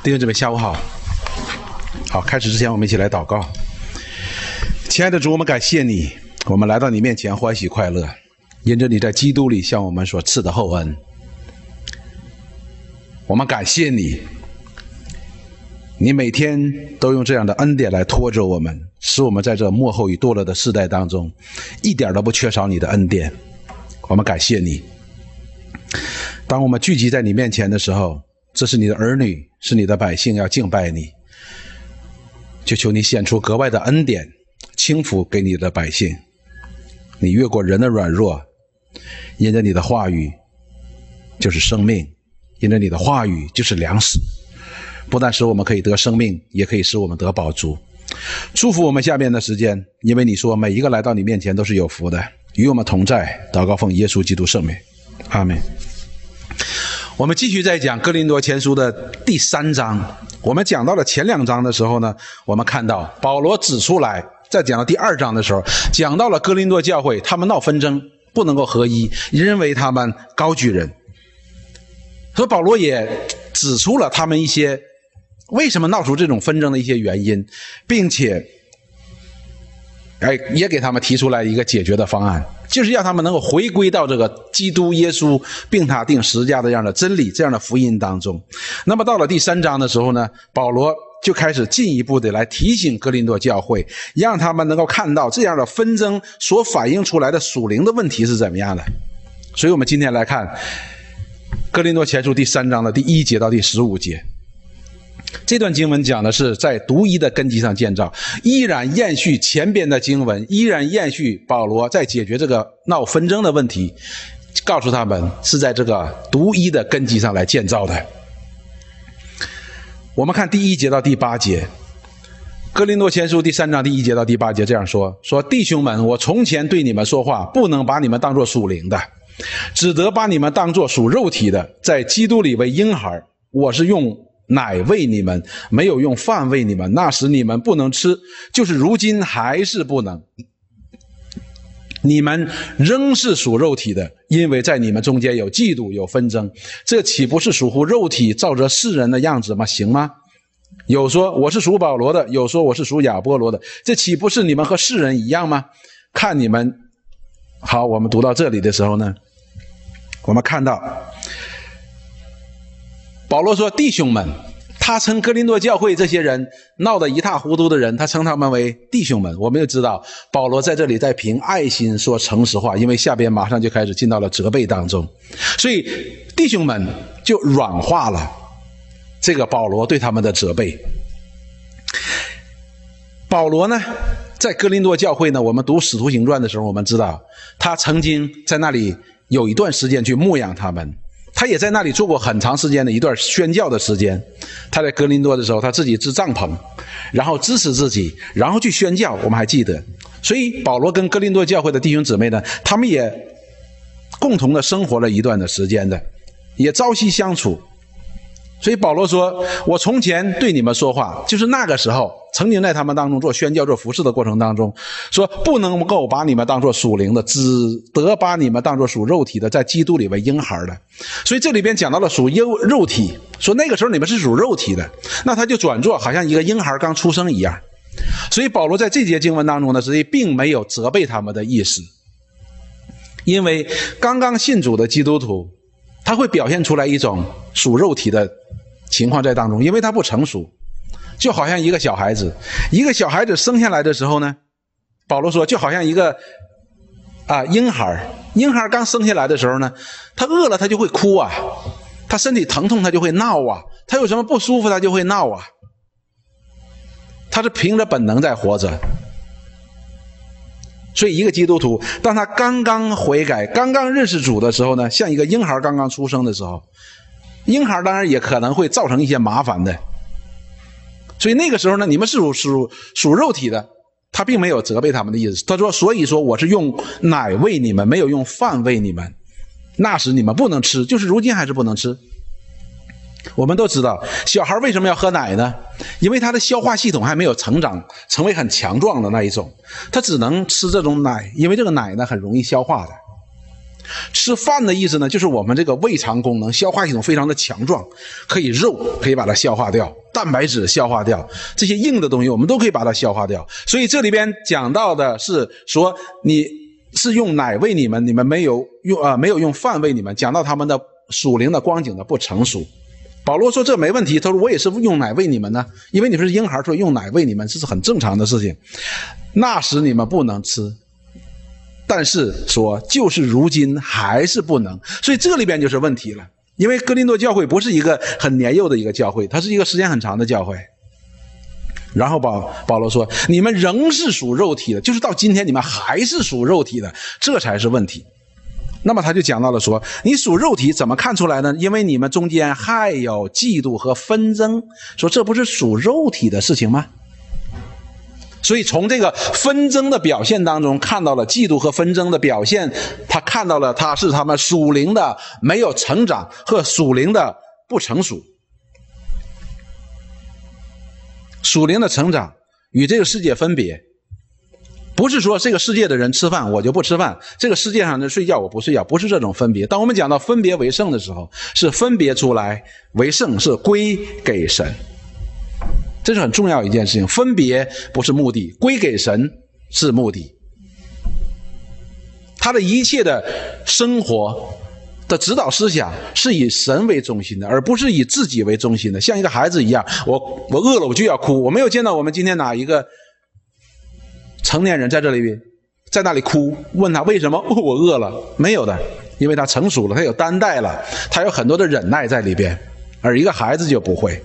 弟兄姊妹，下午好。好，开始之前我们一起来祷告。亲爱的主，我们感谢你，我们来到你面前欢喜快乐，因着你在基督里向我们所赐的厚恩。我们感谢你，你每天都用这样的恩典来拖着我们，使我们在这末后与堕落的世代当中一点都不缺少你的恩典。我们感谢你。当我们聚集在你面前的时候，这是你的儿女，是你的百姓，要敬拜你，就求你显出格外的恩典，轻抚给你的百姓。你越过人的软弱，因着你的话语就是生命，因着你的话语就是粮食，不但使我们可以得生命，也可以使我们得饱足。祝福我们下面的时间，因为你说每一个来到你面前都是有福的，与我们同在。祷告奉耶稣基督圣名，阿们。我们继续在讲哥林多前书的第3章。我们讲到了前2章的时候呢，我们看到保罗指出来，在讲到第2章的时候，讲到了哥林多教会他们闹纷争，不能够合一，因为他们高举人。所以保罗也指出了他们一些为什么闹出这种纷争的一些原因，并且也给他们提出来一个解决的方案，就是要他们能够回归到这个基督耶稣并他定十字架的这样的真理，这样的福音当中。那么到了第3章的时候呢，保罗就开始进一步的来提醒哥林多教会，让他们能够看到这样的纷争所反映出来的属灵的问题是怎么样的。所以我们今天来看哥林多前书第3章的第1节到第15节。这段经文讲的是在独一的根基上建造，依然延续前边的经文，依然延续保罗在解决这个闹纷争的问题，告诉他们是在这个独一的根基上来建造的。我们看第1节到第8节，哥林多前书第3章第1节到第8节这样说：弟兄们，我从前对你们说话，不能把你们当作属灵的，只得把你们当作属肉体的，在基督里为婴孩。我是用奶喂你们，没有用饭喂你们，那时你们不能吃，就是如今还是不能。你们仍是属肉体的，因为在你们中间有嫉妒，有纷争，这岂不是属乎肉体，照着世人的样子吗？行吗？有说我是属保罗的，有说我是属亚波罗的，这岂不是你们和世人一样吗？看你们。好，我们读到这里的时候呢，我们看到保罗说弟兄们，他称哥林多教会这些人闹得一塌糊涂的人，他称他们为弟兄们。我们就知道保罗在这里在凭爱心说诚实话，因为下边马上就开始进到了责备当中，所以弟兄们就软化了这个保罗对他们的责备。保罗呢在哥林多教会呢，我们读使徒行传的时候，我们知道他曾经在那里有一段时间去牧养他们，他也在那里做过很长时间的一段宣教的时间。他在哥林多的时候，他自己支帐篷，然后支持自己，然后去宣教，我们还记得。所以保罗跟哥林多教会的弟兄姊妹呢，他们也共同的生活了一段的时间的，也朝夕相处。所以保罗说，我从前对你们说话，就是那个时候曾经在他们当中做宣教做服事的过程当中，说不能够把你们当作属灵的，只得把你们当作属肉体的，在基督里为婴孩的。所以这里边讲到了属肉体，说那个时候你们是属肉体的，那他就转作好像一个婴孩刚出生一样。所以保罗在这节经文当中呢，实际并没有责备他们的意思，因为刚刚信主的基督徒他会表现出来一种属肉体的情况在当中，因为他不成熟，就好像一个小孩子生下来的时候呢，保罗说就好像一个婴孩刚生下来的时候呢，他饿了他就会哭啊，他身体疼痛他就会闹啊，他有什么不舒服他就会闹啊，他是凭着本能在活着。所以一个基督徒当他刚刚悔改刚刚认识主的时候呢，像一个婴孩刚刚出生的时候，婴孩当然也可能会造成一些麻烦的。所以那个时候呢，你们是属肉体的，他并没有责备他们的意思。他说所以说我是用奶喂你们，没有用饭喂你们，那时你们不能吃，就是如今还是不能吃。我们都知道小孩为什么要喝奶呢？因为他的消化系统还没有成长成为很强壮的那一种，他只能吃这种奶，因为这个奶呢很容易消化的。 吃饭的意思呢，就是我们这个胃肠功能、消化系统非常的强壮，可以肉可以把它消化掉，蛋白质消化掉，这些硬的东西我们都可以把它消化掉。所以这里边讲到的是说，你是用奶喂你们，你们没有用饭喂你们，讲到他们的属灵的光景的不成熟。保罗说这没问题，他说我也是用奶喂你们呢，因为你们是婴孩，所以用奶喂你们，这是很正常的事情。那时你们不能吃，但是说就是如今还是不能，所以这里边就是问题了。因为哥林多教会不是一个很年幼的一个教会，它是一个时间很长的教会。然后保罗说你们仍是属肉体的，就是到今天你们还是属肉体的，这才是问题。那么他就讲到了说，你属肉体怎么看出来呢？因为你们中间还有嫉妒和纷争，说这不是属肉体的事情吗？所以从这个纷争的表现当中看到了嫉妒和纷争的表现，他看到了他是他们属灵的没有成长和属灵的不成熟。属灵的成长与这个世界分别，不是说这个世界的人吃饭我就不吃饭，这个世界上的睡觉我不睡觉，不是这种分别。当我们讲到分别为圣的时候，是分别出来为圣，是归给神，这是很重要一件事情。分别不是目的，归给神是目的。他的一切的生活的指导思想是以神为中心的，而不是以自己为中心的。像一个孩子一样，我饿了我就要哭。我没有见到我们今天哪一个成年人在那里哭，问他为什么我饿了，没有的，因为他成熟了，他有担待了，他有很多的忍耐在里边，而一个孩子就不会。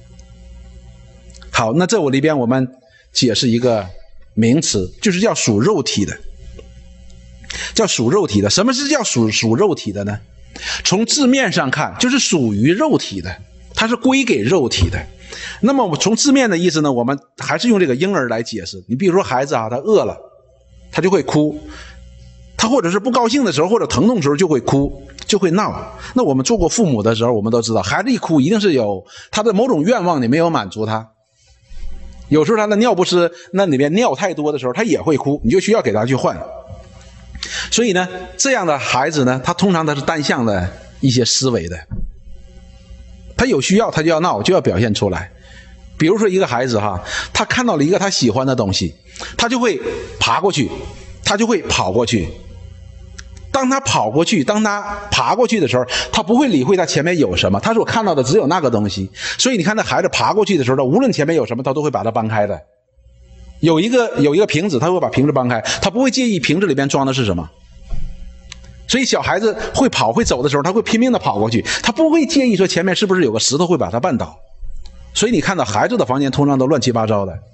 好，那这里边我们解释一个名词，就是叫属肉体的，叫属肉体的。什么是叫属肉体的呢？从字面上看就是属于肉体的，它是归给肉体的。那么我们从字面的意思呢，我们还是用这个婴儿来解释。你比如说孩子啊，他饿了他就会哭，他或者是不高兴的时候或者疼痛的时候就会哭，就会闹。那我们做过父母的时候我们都知道，孩子一哭一定是有他的某种愿望你没有满足他。有时候他的尿不湿那里面尿太多的时候他也会哭，你就需要给他去换。所以呢，这样的孩子呢，他通常他是单向的一些思维的，他有需要他就要闹，就要表现出来。比如说一个孩子哈，他看到了一个他喜欢的东西，他就会爬过去，他就会跑过去。当他爬过去的时候，他不会理会他前面有什么，他所看到的只有那个东西。所以你看那孩子爬过去的时候，他无论前面有什么他都会把它搬开的。有一个瓶子，他会把瓶子搬开，他不会介意瓶子里边装的是什么。所以小孩子会跑会走的时候，他会拼命的跑过去，他不会介意说前面是不是有个石头会把他绊倒。所以你看到孩子的房间通常都乱七八糟的。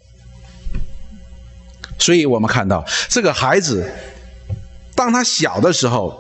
所以我们看到这个孩子当他小的时候，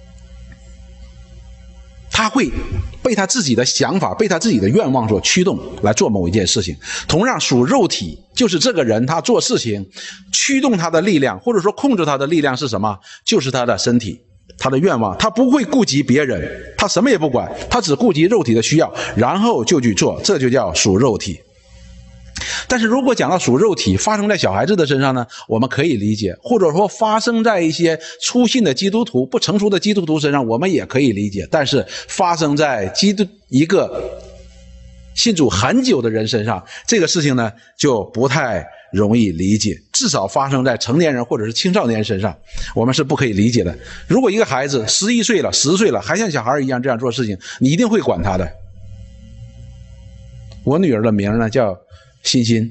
他会被他自己的想法被他自己的愿望所驱动来做某一件事情。同样属肉体就是这个人他做事情驱动他的力量或者说控制他的力量是什么？就是他的身体，他的愿望。他不会顾及别人，他什么也不管，他只顾及肉体的需要，然后就去做，这就叫属肉体。但是如果讲到属肉体发生在小孩子的身上呢，我们可以理解，或者说发生在一些初信的基督徒不成熟的基督徒身上我们也可以理解。但是发生在一个信主很久的人身上，这个事情呢就不太容易理解。至少发生在成年人或者是青少年身上我们是不可以理解的。如果一个孩子11岁了10岁了还像小孩一样这样做事情，你一定会管他的。我女儿的名呢叫欣欣，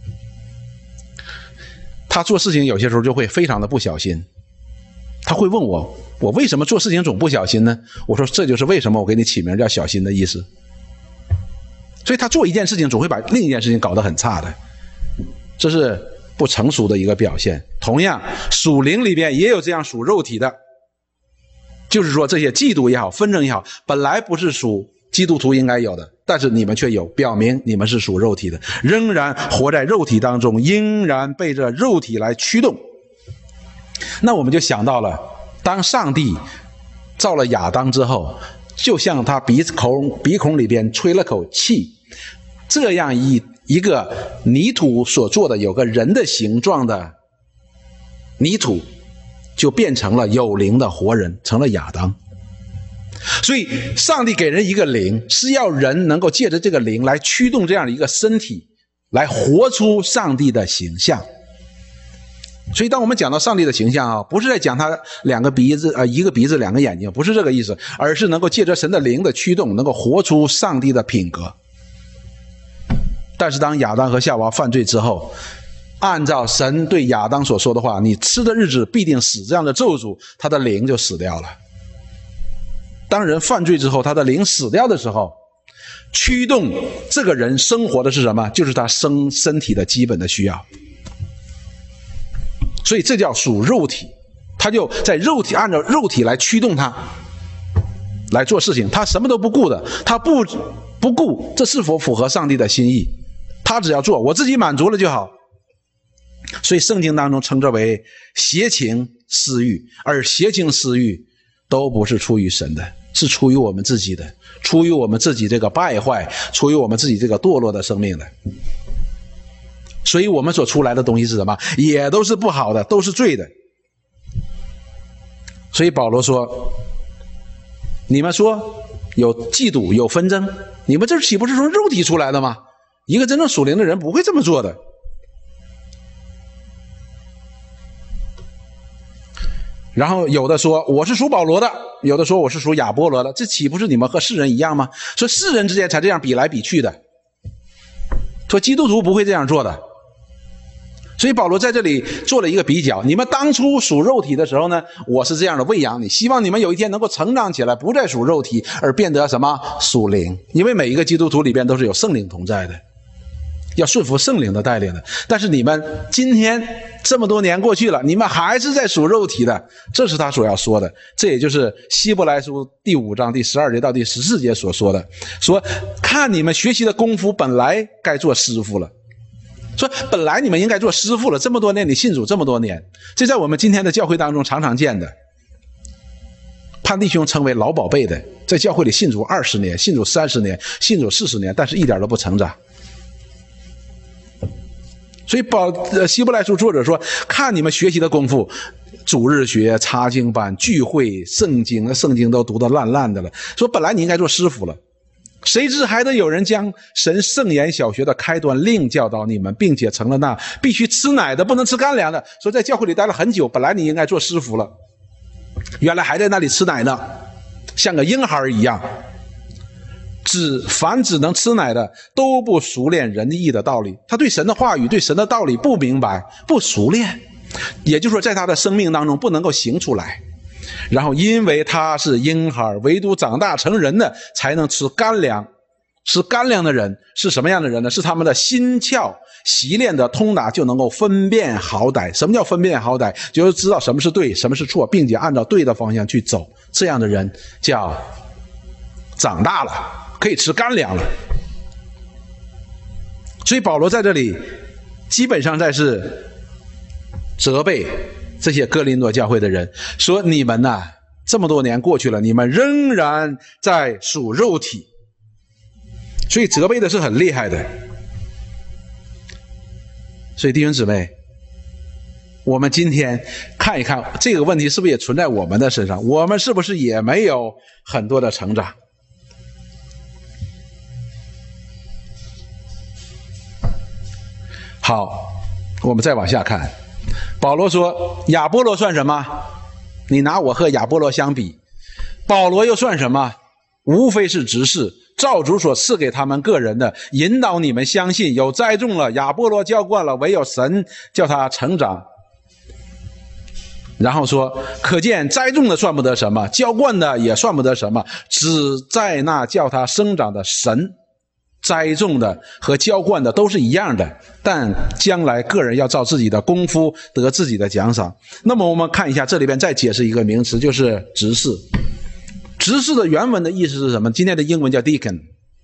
她做事情有些时候就会非常的不小心。她会问我为什么做事情总不小心呢？我说这就是为什么我给你起名叫小心的意思。所以她做一件事情总会把另一件事情搞得很差的，这是不成熟的一个表现。同样属灵里边也有这样属肉体的，就是说这些嫉妒也好纷争也好本来不是属基督徒应该有的，但是你们却有，表明你们是属肉体的，仍然活在肉体当中，仍然被这肉体来驱动。那我们就想到了，当上帝造了亚当之后，就像他鼻孔里边吹了口气，这样一个泥土所做的有个人的形状的泥土， 就变成了有灵的活人，成了亚当。所以上帝给人一个灵，是要人能够借着这个灵来驱动这样的一个身体，来活出上帝的形象。所以当我们讲到上帝的形象啊，不是在讲他两个鼻子一个鼻子两个眼睛，不是这个意思，而是能够借着神的灵的驱动，能够活出上帝的品格。但是当亚当和夏娃犯罪之后，按照神对亚当所说的话，你吃的日子必定死，这样的咒诅，他的灵就死掉了。当人犯罪之后，他的灵死掉的时候，驱动这个人生活的是什么？就是他身体的基本的需要。所以这叫属肉体，他就在肉体，按照肉体来驱动他来做事情，他什么都不顾的，他不顾这是否符合上帝的心意，他只要做，我自己满足了就好。所以圣经当中称之为邪情私欲，而邪情私欲都不是出于神的，是出于我们自己的，出于我们自己这个败坏，出于我们自己这个堕落的生命的。所以我们所出来的东西是什么？也都是不好的，都是罪的。所以保罗说，你们说有嫉妒有纷争，你们这岂不是从肉体出来的吗？一个真正属灵的人不会这么做的。然后有的说我是属保罗的，有的说我是属亚波罗的，这岂不是你们和世人一样吗？说世人之间才这样比来比去的，说基督徒不会这样做的。所以保罗在这里做了一个比较，你们当初属肉体的时候呢，我是这样的喂养你，希望你们有一天能够成长起来，不再属肉体，而变得什么？属灵。因为每一个基督徒里边都是有圣灵同在的，要顺服圣灵的带领的。但是你们今天这么多年过去了，你们还是在属肉体的，这是他所要说的。这也就是希伯来书第5章第12节到第14节所说的，说看你们学习的功夫本来该做师傅了，说本来你们应该做师傅了，这么多年你信主这么多年，这在我们今天的教会当中常常见的。潘弟兄称为老宝贝的，在教会里信主20年，信主30年，信主40年，但是一点都不成长。所以希伯来书作者说，看你们学习的功夫，主日学、查经班、聚会、圣经都读得烂烂的了，说本来你应该做师傅了，谁知还得有人将神圣言小学的开端另教导你们，并且成了那必须吃奶的不能吃干粮的。说在教会里待了很久，本来你应该做师傅了，原来还在那里吃奶呢，像个婴孩一样。凡只能吃奶的都不熟练仁义的道理，他对神的话语对神的道理不明白不熟练，也就是说在他的生命当中不能够行出来。然后因为他是婴孩，唯独长大成人的才能吃干粮。吃干粮的人是什么样的人呢？是他们的心窍习练的通达，就能够分辨好歹。什么叫分辨好歹？就是知道什么是对什么是错，并且按照对的方向去走，这样的人叫长大了，可以吃干粮了。所以保罗在这里基本上在是责备这些哥林多教会的人，说你们呐，这么多年过去了，你们仍然在属肉体，所以责备的是很厉害的。所以弟兄姊妹，我们今天看一看这个问题是不是也存在我们的身上，我们是不是也没有很多的成长。好，我们再往下看，保罗说亚波罗算什么？你拿我和亚波罗相比，保罗又算什么？无非是执事，照主所赐给他们个人的，引导你们相信，有栽种了，亚波罗浇灌了，唯有神叫他成长。然后说，可见栽种的算不得什么，浇灌的也算不得什么，只在那叫他生长的神。栽种的和浇灌的都是一样的，但将来个人要照自己的功夫得自己的奖赏。那么我们看一下这里边再解释一个名词，就是执事。执事的原文的意思是什么？今天的英文叫 deacon。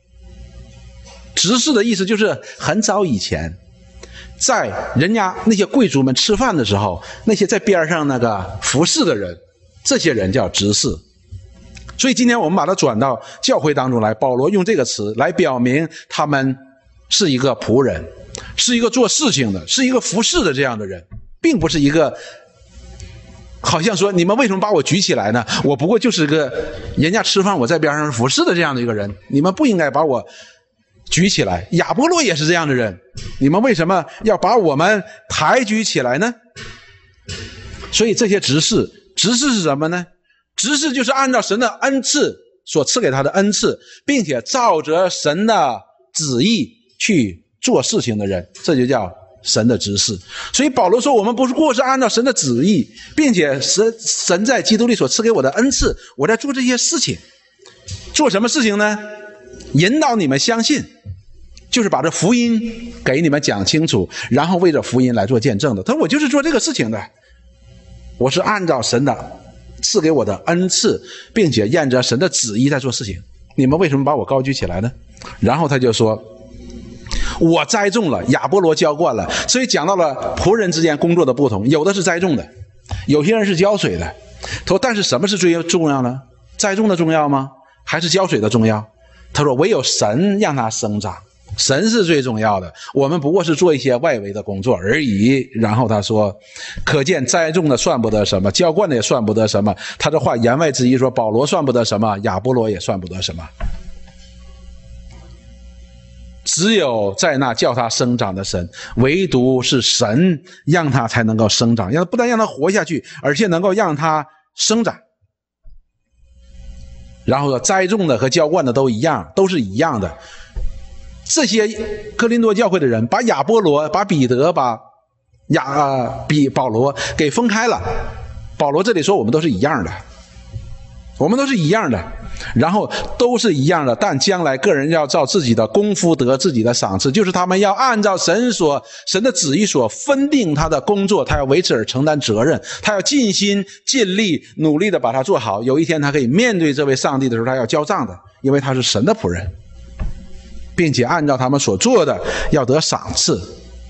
执事的意思就是很早以前在人家那些贵族们吃饭的时候，那些在边上那个服侍的人，这些人叫执事。所以今天我们把它转到教会当中来，保罗用这个词来表明他们是一个仆人，是一个做事情的，是一个服侍的这样的人，并不是一个好像说你们为什么把我举起来呢？我不过就是个人家吃饭我在边上服侍的这样的一个人，你们不应该把我举起来。亚波罗也是这样的人，你们为什么要把我们抬举起来呢？所以这些执事是什么呢？执事就是按照神的恩赐所赐给他的恩赐，并且照着神的旨意去做事情的人，这就叫神的执事。所以保罗说，我们不是过是按照神的旨意，并且神在基督里所赐给我的恩赐，我在做这些事情。做什么事情呢？引导你们相信，就是把这福音给你们讲清楚，然后为着福音来做见证的。他说我就是做这个事情的，我是按照神的赐给我的恩赐，并且沿着神的旨意在做事情。你们为什么把我高举起来呢？然后他就说，我栽种了，亚波罗浇灌了。所以讲到了仆人之间工作的不同，有的是栽种的，有些人是浇水的。他说但是什么是最重要呢？栽种的重要吗？还是浇水的重要？他说唯有神让它生长，神是最重要的，我们不过是做一些外围的工作而已。然后他说，可见栽种的算不得什么，浇灌的也算不得什么。他这话言外之意说，保罗算不得什么，亚波罗也算不得什么，只有在那叫他生长的神，唯独是神让他才能够生长，不但让他活下去，而且能够让他生长。然后栽种的和浇灌的都一样，都是一样的。这些哥林多教会的人把亚波罗、把彼得、把保罗给分开了。保罗这里说我们都是一样的，我们都是一样的，然后都是一样的，但将来个人要照自己的功夫得自己的赏赐，就是他们要按照神的旨意所分定他的工作，他要为此而承担责任，他要尽心尽力努力的把它做好。有一天他可以面对这位上帝的时候，他要交账的，因为他是神的仆人，并且按照他们所做的要得赏赐。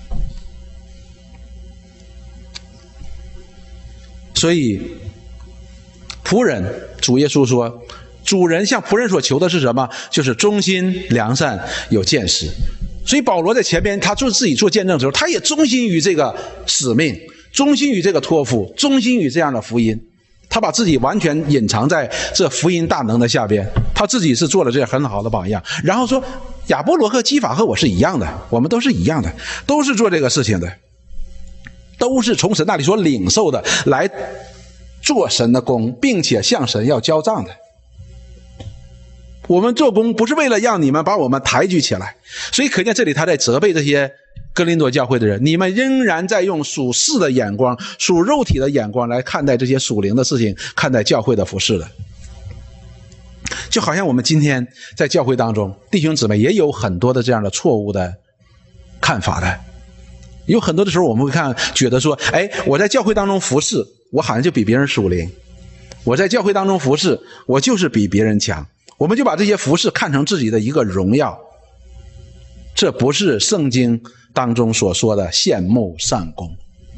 所以仆人，主耶稣说，主人向仆人所求的是什么？就是忠心良善有见识。所以保罗在前边他自己做见证的时候，他也忠心于这个使命，忠心于这个托付，忠心于这样的福音。他把自己完全隐藏在这福音大能的下边，他自己是做了这很好的榜样。然后说，亚波罗和基法和我是一样的，我们都是一样的，都是做这个事情的，都是从神那里所领受的，来做神的工，并且向神要交账的。我们做工不是为了让你们把我们抬举起来。所以可见这里他在责备这些哥林多教会的人，你们仍然在用属世的眼光、属肉体的眼光来看待这些属灵的事情，看待教会的服事的。就好像我们今天在教会当中，弟兄姊妹也有很多的这样的错误的看法的。有很多的时候我们会觉得说，我在教会当中服事，我好像就比别人属灵，我在教会当中服事，我就是比别人强，我们就把这些服事看成自己的一个荣耀。这不是圣经当中所说的羡慕善功，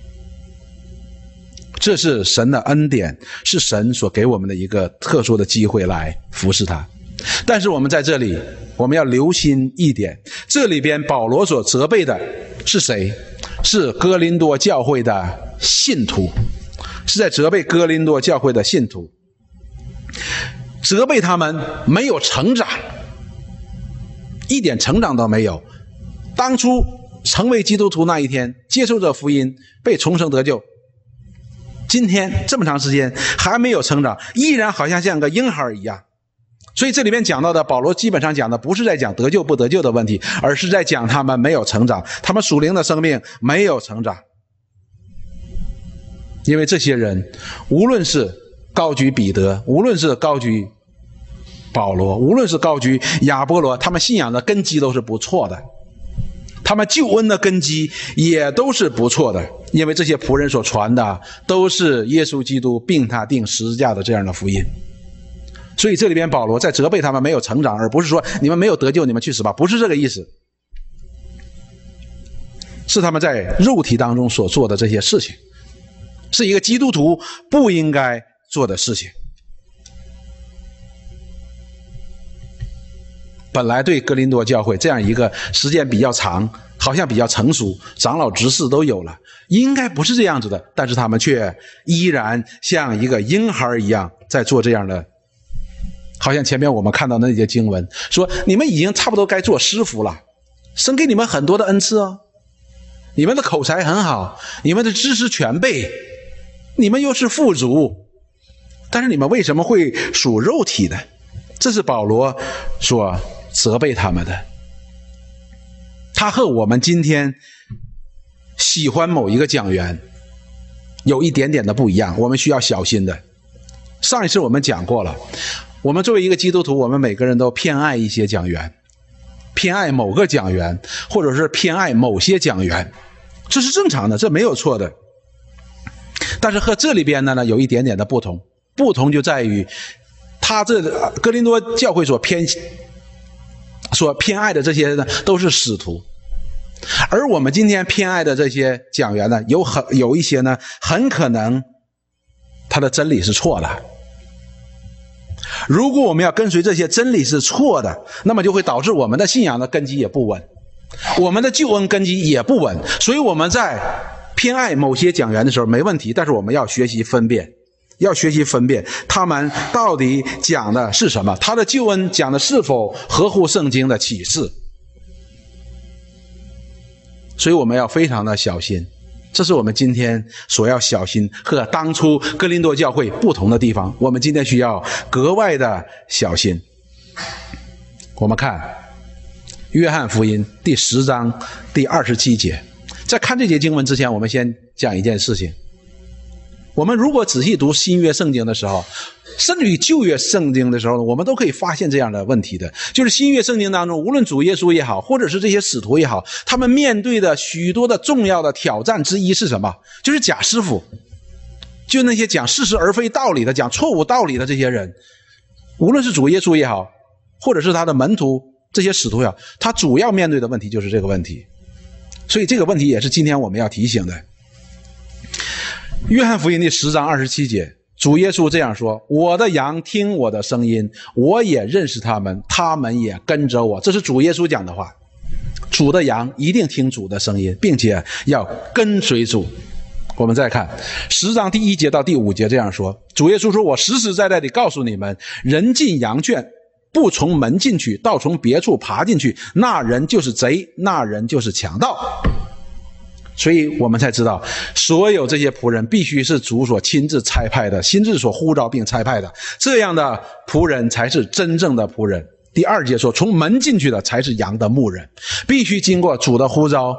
这是神的恩典，是神所给我们的一个特殊的机会来服侍他。但是我们在这里，我们要留心一点，这里边保罗所责备的是谁？是哥林多教会的信徒，是在责备哥林多教会的信徒，责备他们没有成长，一点成长都没有。当初成为基督徒那一天，接受这福音，被重生得救，今天这么长时间还没有成长，依然好像个婴孩一样。所以这里面讲到的，保罗基本上讲的不是在讲得救不得救的问题，而是在讲他们没有成长，他们属灵的生命没有成长。因为这些人无论是高举彼得，无论是高举保罗，无论是高举亚波罗，他们信仰的根基都是不错的，他们救恩的根基也都是不错的。因为这些仆人所传的都是耶稣基督并他定十字架的这样的福音。所以这里边保罗在责备他们没有成长，而不是说你们没有得救你们去死吧，不是这个意思，是他们在肉体当中所做的这些事情，是一个基督徒不应该做的事情。本来对哥林多教会这样一个时间比较长好像比较成熟，长老执事都有了，应该不是这样子的，但是他们却依然像一个婴孩一样在做这样的，好像前面我们看到那些经文说，你们已经差不多该做师傅了，神给你们很多的恩赐哦，你们的口才很好，你们的知识全备，你们又是富足，但是你们为什么会属肉体的？这是保罗所责备他们的。他和我们今天喜欢某一个讲员有一点点的不一样，我们需要小心的。上一次我们讲过了，我们作为一个基督徒，我们每个人都偏爱一些讲员，偏爱某个讲员，或者是偏爱某些讲员，这是正常的，这没有错的。但是和这里边呢有一点点的不同，不同就在于他这哥林多教会所偏爱的这些呢都是使徒，而我们今天偏爱的这些讲员呢，有一些呢很可能他的真理是错的。如果我们要跟随这些真理是错的，那么就会导致我们的信仰的根基也不稳，我们的救恩根基也不稳。所以我们在偏爱某些讲员的时候没问题，但是我们要学习分辨，他们到底讲的是什么，他的救恩讲的是否合乎圣经的启示。所以我们要非常的小心，这是我们今天所要小心和当初哥林多教会不同的地方，我们今天需要格外的小心。我们看约翰福音第10章第27节。在看这节经文之前，我们先讲一件事情。我们如果仔细读新约圣经的时候，甚至于旧约圣经的时候，我们都可以发现这样的问题的，就是新约圣经当中，无论主耶稣也好，或者是这些使徒也好，他们面对的许多的重要的挑战之一是什么？就是假师傅，就那些讲似是而非道理的，讲错误道理的这些人，无论是主耶稣也好，或者是他的门徒这些使徒也好，他主要面对的问题就是这个问题。所以这个问题也是今天我们要提醒的。约翰福音第10章27节，主耶稣这样说，我的羊听我的声音，我也认识他们，他们也跟着我。这是主耶稣讲的话，主的羊一定听主的声音，并且要跟随主。我们再看10章第1节到第5节这样说，主耶稣说，我实实在在地告诉你们，人进羊圈不从门进去，倒从别处爬进去，那人就是贼，那人就是强盗。所以我们才知道，所有这些仆人必须是主所亲自差派的，亲自所呼召并差派的，这样的仆人才是真正的仆人。第2节说，从门进去的才是羊的牧人，必须经过主的呼召，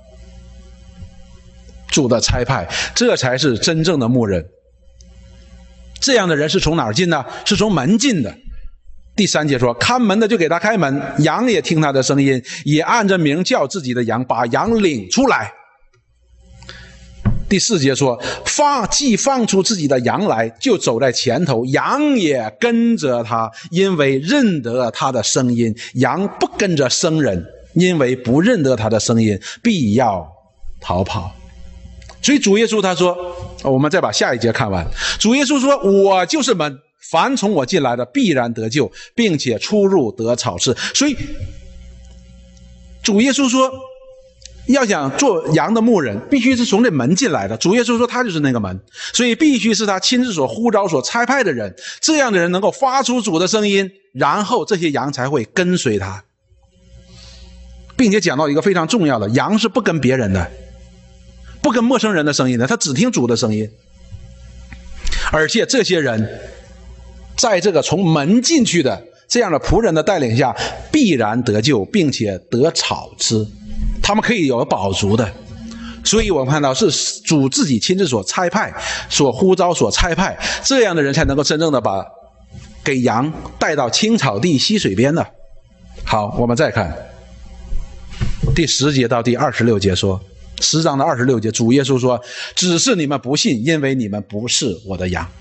主的差派，这才是真正的牧人。这样的人是从哪儿进的？是从门进的。第3节说，看门的就给他开门，羊也听他的声音，也按着名叫自己的羊，把羊领出来。第4节说，既放出自己的羊来，就走在前头，羊也跟着他，因为认得他的声音。羊不跟着生人，因为不认得他的声音，必要逃跑。所以主耶稣他说，我们再把下一节看完。主耶稣说，我就是门，凡从我进来的必然得救，并且出入得草吃。所以主耶稣说，要想做羊的牧人，必须是从这门进来的。主耶稣说他就是那个门，所以必须是他亲自所呼召所差派的人，这样的人能够发出主的声音，然后这些羊才会跟随他。并且讲到一个非常重要的，羊是不跟别人的，不跟陌生人的声音的，他只听主的声音。而且这些人在这个从门进去的这样的仆人的带领下，必然得救，并且得草吃，他们可以有饱足的。所以我们看到是主自己亲自所差派，所呼召所差派，这样的人才能够真正的把给羊带到青草地溪水边的。好，我们再看第10节到第26节说，10章的26节，主耶稣说，只是你们不信，因为你们不是我的羊。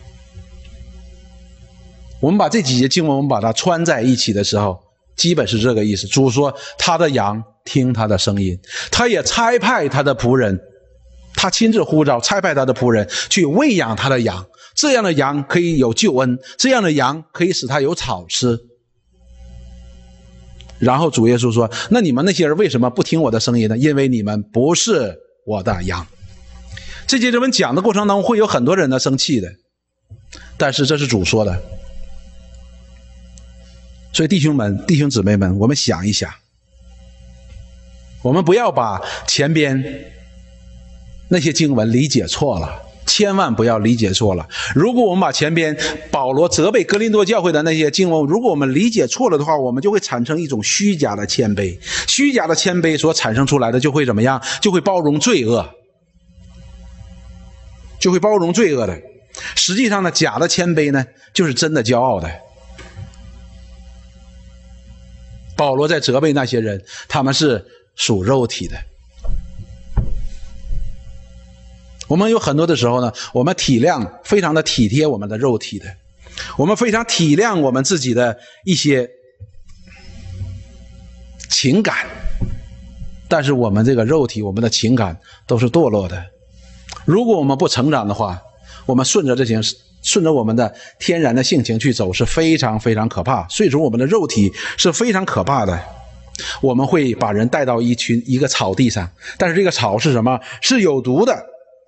我们把这几节经文我们把它穿在一起的时候，基本是这个意思。主说他的羊听他的声音，他也差派他的仆人，他亲自呼召差派他的仆人去喂养他的羊，这样的羊可以有救恩，这样的羊可以使他有草吃。 然后主耶稣说，那你们那些人为什么不听我的声音呢？因为你们不是我的羊。这节经文讲的过程当中会有很多人呢生气的，但是这是主说的。所以弟兄姊妹们，我们想一想，我们不要把前边那些经文理解错了，千万不要理解错了。如果我们把前边保罗责备哥林多教会的那些经文，如果我们理解错了的话，我们就会产生一种虚假的谦卑。虚假的谦卑所产生出来的就会怎么样？就会包容罪恶，就会包容罪恶的。实际上呢，假的谦卑呢，就是真的骄傲的。保罗在责备那些人，他们是属肉体的。我们有很多的时候呢，我们非常的体贴我们的肉体的，我们非常体谅我们自己的一些情感，但是我们这个肉体，我们的情感都是堕落的。如果我们不成长的话，我们顺着我们的天然的性情去走，是非常非常可怕。所以说我们的肉体是非常可怕的。我们会把人带到一个草地上，但是这个草是什么？是有毒的。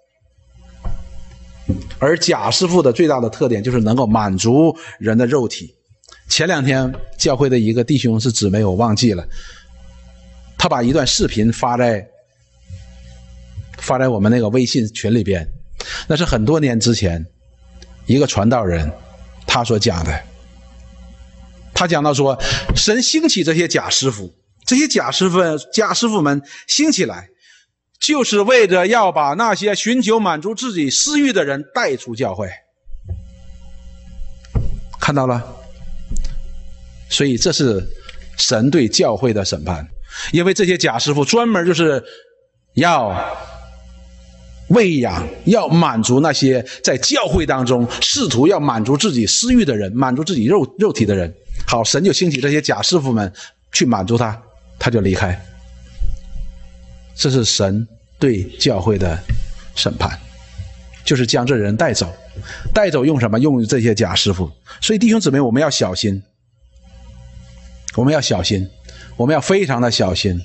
而假师傅的最大的特点就是能够满足人的肉体。前两天教会的一个弟兄是姊妹，我忘记了，他把一段视频发在我们那个微信群里边，那是很多年之前一个传道人他所讲的。他讲到说，神兴起这些假师傅，这些假师傅们兴起来，就是为着要把那些寻求满足自己私欲的人带出教会。看到了？所以这是神对教会的审判，因为这些假师傅专门就是要喂养，要满足那些在教会当中试图要满足自己私欲的人，满足自己肉体的人。好，神就兴起这些假师傅们去满足他，他就离开。这是神对教会的审判，就是将这人带走。带走用什么？用这些假师傅。所以弟兄姊妹，我们要小心，我们要小心，我们要非常的小心，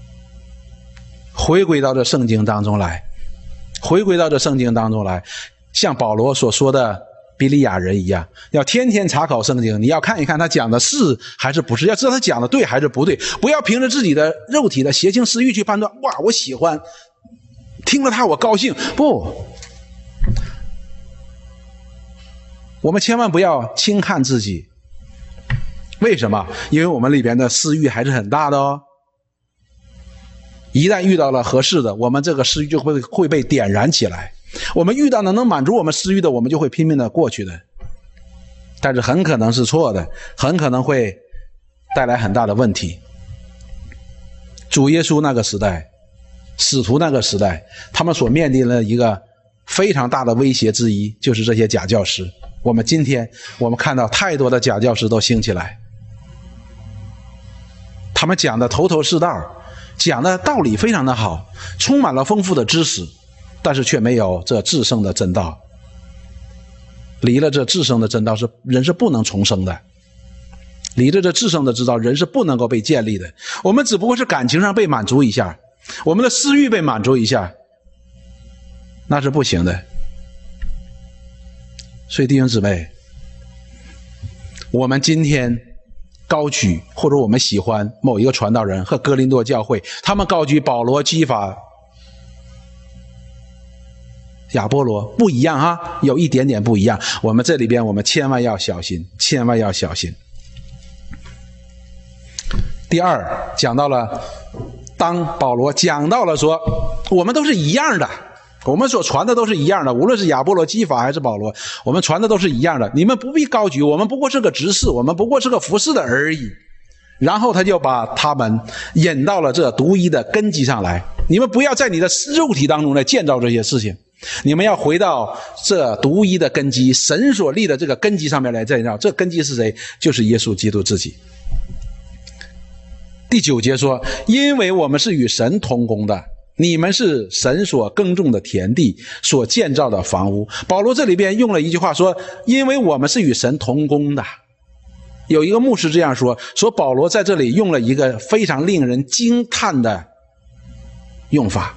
回归到这圣经当中来，回归到这圣经当中来，像保罗所说的比利亚人一样，要天天查考圣经，你要看一看他讲的是还是不是，要知道他讲的对还是不对，不要凭着自己的肉体的邪情私欲去判断，哇，我喜欢，听了他我高兴。不，我们千万不要轻看自己。为什么？因为我们里边的私欲还是很大的哦。一旦遇到了合适的，我们这个私欲就会被点燃起来。我们遇到了能满足我们私欲的，我们就会拼命的过去的。但是很可能是错的，很可能会带来很大的问题。主耶稣那个时代，使徒那个时代，他们所面临的一个非常大的威胁之一，就是这些假教师。我们今天我们看到太多的假教师都兴起来，他们讲的头头是道，讲的道理非常的好，充满了丰富的知识，但是却没有这至圣的真道。离了这至圣的真道，人是不能重生的。离了这至圣的之道，人是不能够被建立的。我们只不过是感情上被满足一下，我们的私欲被满足一下，那是不行的。所以弟兄姊妹，我们今天高举或者我们喜欢某一个传道人和哥林多教会，他们高举保罗、基法、亚波罗，不一样啊，有一点点不一样。我们这里边我们千万要小心，千万要小心。第二，讲到了，当保罗讲到了说，我们都是一样的，我们所传的都是一样的，无论是亚波罗、基法还是保罗，我们传的都是一样的，你们不必高举，我们不过是个执事，我们不过是个服侍的而已。然后他就把他们引到了这独一的根基上来，你们不要在你的肉体当中来建造这些事情，你们要回到这独一的根基，神所立的这个根基上面来建造。这根基是谁？就是耶稣基督自己。第9节说，因为我们是与神同工的，你们是神所耕种的田地，所建造的房屋。保罗这里边用了一句话说，因为我们是与神同工的。 有一个牧师这样说，说保罗在这里用了一个非常令人惊叹的用法。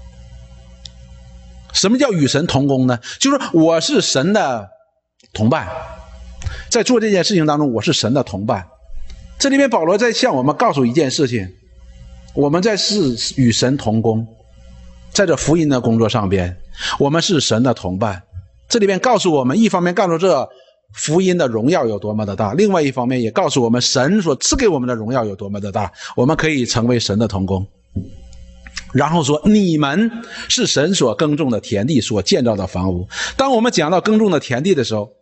什么叫与神同工呢？就是我是神的同伴，在做这件事情当中，我是神的同伴。这里面保罗在向我们告诉一件事情，我们在是与神同工，在这福音的工作上边，我们是神的同伴。这里面告诉我们，一方面告诉这福音的荣耀有多么的大，另外一方面也告诉我们神所赐给我们的荣耀有多么的大，我们可以成为神的同工。然后说你们是神所耕种的田地，所建造的房屋。当我们讲到耕种的田地的时候，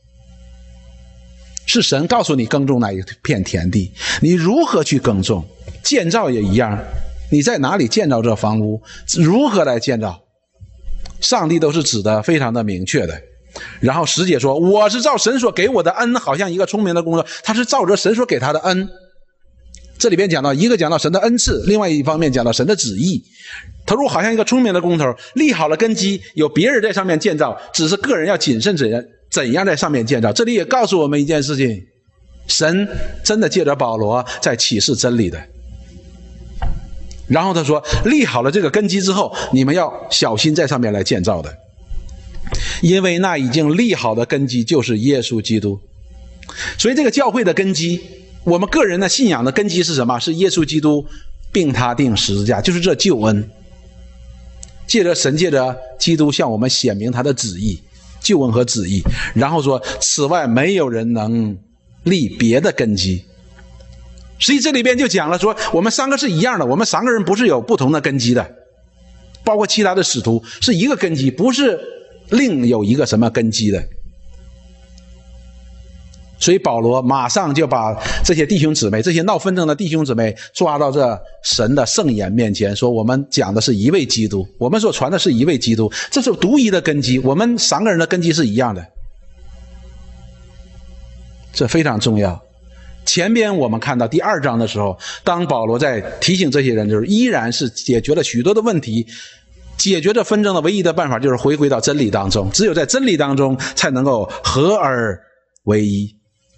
是神告诉你耕种哪一片田地，你如何去耕种。建造也一样，你在哪里建造这房屋，如何来建造，上帝都是指的非常的明确的。然后10节说，我是照神所给我的恩，好像一个聪明的工作，他是照着神所给他的恩。这里边讲到，一个讲到神的恩赐，另外一方面讲到神的旨意。他说好像一个聪明的工头，立好了根基，有别人在上面建造，只是个人要谨慎怎样在上面建造。这里也告诉我们一件事情，神真的借着保罗在启示真理的。然后他说立好了这个根基之后，你们要小心在上面来建造的，因为那已经立好的根基就是耶稣基督。所以这个教会的根基，我们个人的信仰的根基是什么？是耶稣基督并他定十字架，就是这救恩。借着神借着基督向我们显明他的旨意，救恩和旨意。然后说此外没有人能立别的根基。实际这里边就讲了说，我们3个是一样的，我们3个人不是有不同的根基的，包括其他的使徒是一个根基，不是另有一个什么根基的。所以保罗马上就把这些弟兄姊妹，这些闹纷争的弟兄姊妹抓到这神的圣言面前，说我们讲的是一位基督，我们所传的是一位基督，这是独一的根基，我们3个人的根基是一样的，这非常重要。前边我们看到第2章的时候，当保罗在提醒这些人的时候，依然是解决了许多的问题。解决这纷争的唯一的办法就是回归到真理当中，只有在真理当中才能够合而为一。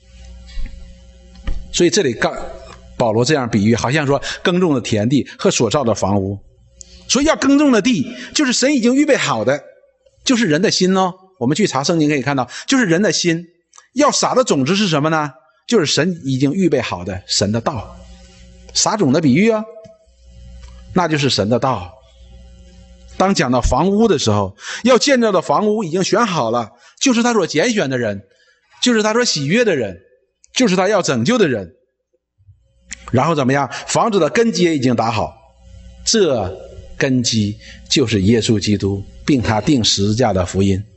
所以这里保罗这样比喻，好像说耕种的田地和所造的房屋。所以要耕种的地，就是神已经预备好的，就是人的心哦。我们去查圣经可以看到，就是人的心。要撒的种子是什么呢？就是神已经预备好的神的道。撒种的比喻啊，那就是神的道。当讲到房屋的时候，要建造的房屋已经选好了，就是他所拣选的人，就是他所喜悦的人，就是他要拯救的人。然后怎么样？房子的根基也已经打好，这根基就是耶稣基督并他定十字架的福音。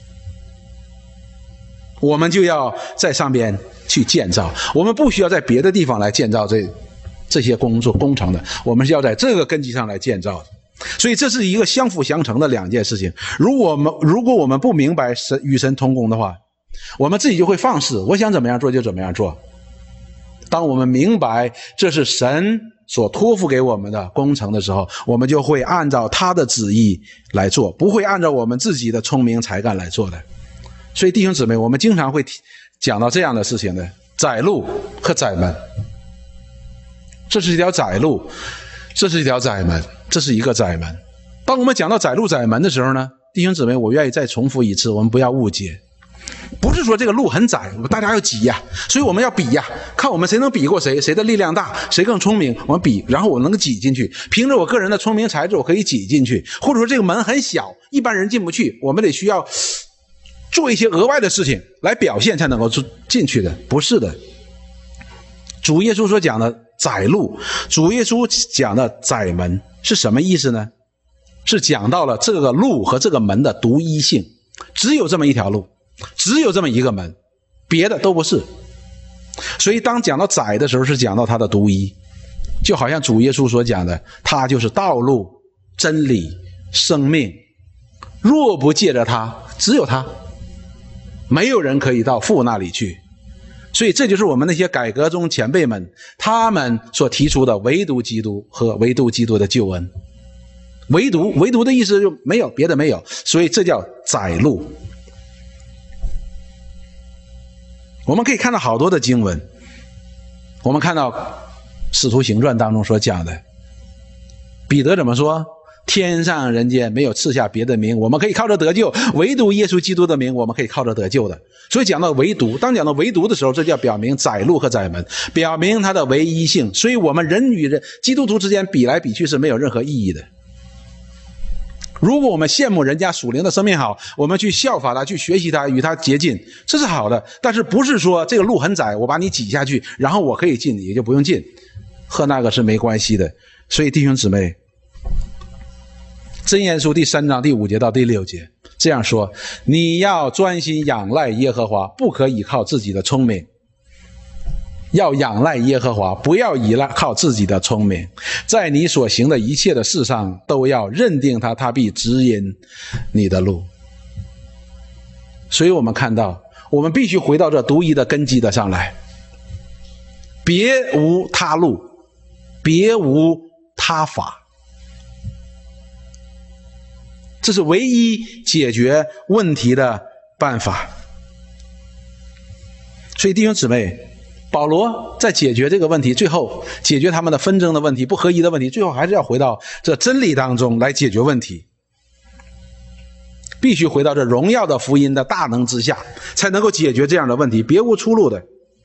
我们就要在上边去建造，我们不需要在别的地方来建造这些工程的，我们是要在这个根基上来建造的。所以这是一个相辅相成的2件事情。如果我们不明白与神同工的话，我们自己就会放肆，我想怎么样做就怎么样做。当我们明白这是神所托付给我们的工程的时候，我们就会按照他的旨意来做，不会按照我们自己的聪明才干来做的。所以弟兄姊妹，我们经常会讲到这样的事情的，窄路和窄门。这是一条窄路，这是一条窄门，这是一个窄门。当我们讲到窄路窄门的时候呢，弟兄姊妹，我愿意再重复一次，我们不要误解。不是说这个路很窄，大家要挤呀，所以我们要比呀，看我们谁能比过谁，谁的力量大，谁更聪明，我们比，然后我能够挤进去，凭着我个人的聪明才智我可以挤进去。或者说这个门很小，一般人进不去，我们得需要做一些额外的事情来表现才能够进去的。不是的，主耶稣所讲的窄路，主耶稣讲的窄门是什么意思呢？是讲到了这个路和这个门的独一性，只有这么一条路，只有这么一个门，别的都不是。所以当讲到窄的时候，是讲到它的独一，就好像主耶稣所讲的，他就是道路、真理、生命，若不借着他，只有他，没有人可以到父那里去。所以这就是我们那些改革中前辈们他们所提出的唯独基督和唯独基督的救恩。唯独的意思就没有别的，没有，所以这叫窄路。我们可以看到好多的经文， 我们看到使徒行传当中所讲的，彼得怎么说？天上人间没有赐下别的名，我们可以靠着得救，唯独耶稣基督的名我们可以靠着得救的。所以讲到唯独，当讲到唯独的时候，这叫表明窄路和窄门，表明它的唯一性。所以我们人与人基督徒之间比来比去是没有任何意义的。如果我们羡慕人家属灵的生命好，我们去效法他，去学习他，与他接近，这是好的。但是不是说这个路很窄，我把你挤下去，然后我可以进，你就不用进，和那个是没关系的。所以弟兄姊妹，箴言书第3章第5节到第6节这样说：你要专心仰赖耶和华，不可倚靠自己的聪明。要仰赖耶和华，不要依靠自己的聪明。在你所行的一切的事上，都要认定他，他必指引你的路。所以我们看到，我们必须回到这独一的根基的上来，别无他路，别无他法。这是唯一解决问题的办法。所以弟兄姊妹，保罗在解决这个问题，最后解决他们的纷争的问题，不合一的问题，最后还是要回到这真理当中来解决问题，必须回到这荣耀的福音的大能之下，才能够解决这样的问题，别无出路的。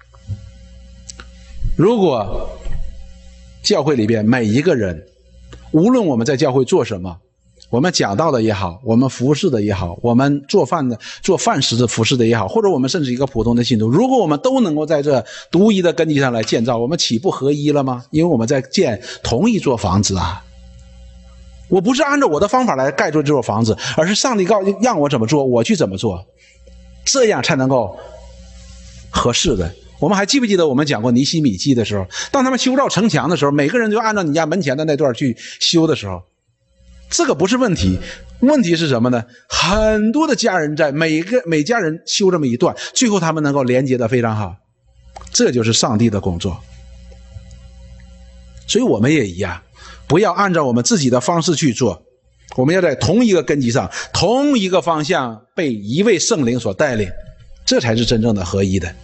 如果教会里边每一个人，无论我们在教会做什么，我们讲道的也好，我们服侍的也好，我们做饭食的服侍的也好，或者我们甚至一个普通的信徒，如果我们都能够在这独一的根基上来建造，我们岂不合一了吗？因为我们在建同一座房子啊。我不是按照我的方法来盖住这座房子，而是上帝让我怎么做，我去怎么做，这样才能够合适的。我们还记不记得我们讲过尼希米记的时候，当他们修造城墙的时候，每个人就按照你家门前的那段去修的时候，这个不是问题，问题是什么呢？很多的家人在每家人修这么一段，最后他们能够连接得非常好，这就是上帝的工作。所以我们也一样，不要按照我们自己的方式去做，我们要在同一个根基上，同一个方向，被一位圣灵所带领，这才是真正的合一的。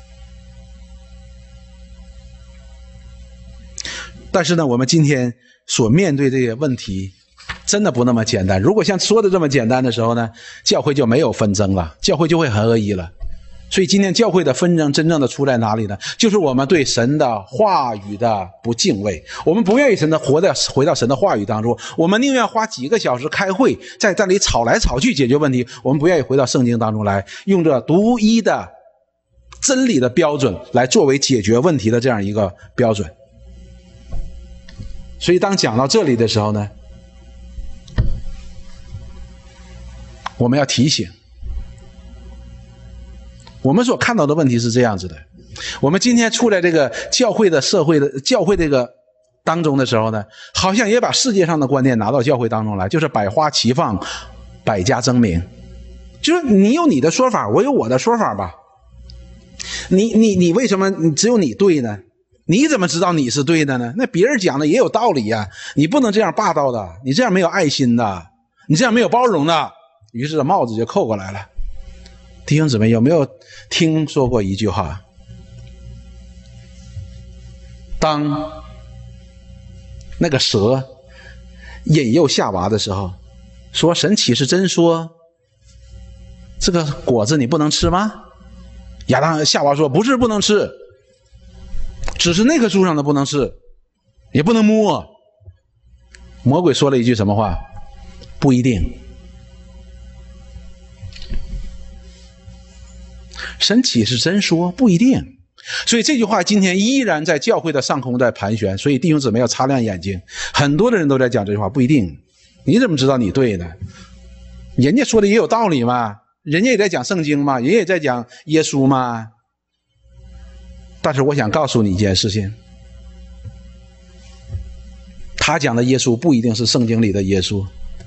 但是呢，我们今天所面对这些问题真的不那么简单。如果像说的这么简单的时候呢，教会就没有纷争了，教会就会很合一了。所以今天教会的纷争真正的出在哪里呢？就是我们对神的话语的不敬畏，我们不愿意回到神的话语当中，我们宁愿花几个小时开会，在这里吵来吵去解决问题，我们不愿意回到圣经当中来，用这独一的真理的标准来作为解决问题的这样一个标准。所以当讲到这里的时候呢，我们要提醒，我们所看到的问题是这样子的，我们今天处在这个教会这个当中的时候呢，好像也把世界上的观念拿到教会当中来，就是百花齐放，百家争鸣，就是你有你的说法，我有我的说法吧。你为什么只有你对呢？你怎么知道你是对的呢？那别人讲的也有道理呀，你不能这样霸道的，你这样没有爱心的，你这样没有包容的。于是帽子就扣过来了。弟兄姊妹，有没有听说过一句话？当那个蛇引诱夏娃的时候，说神岂是真说这个果子你不能吃吗？夏娃说不是不能吃，只是那棵树上的不能吃，也不能摸。魔鬼说了一句什么话？不一定。神岂是真说？不一定。所以这句话今天依然在教会的上空在盘旋，所以弟兄姊妹要擦亮眼睛。很多的人都在讲这句话，不一定。你怎么知道你对呢？人家说的也有道理嘛，人家也在讲圣经嘛，人家也在讲耶稣嘛。但是我想告诉你一件事情，他讲的耶稣不一定是圣经里的耶稣，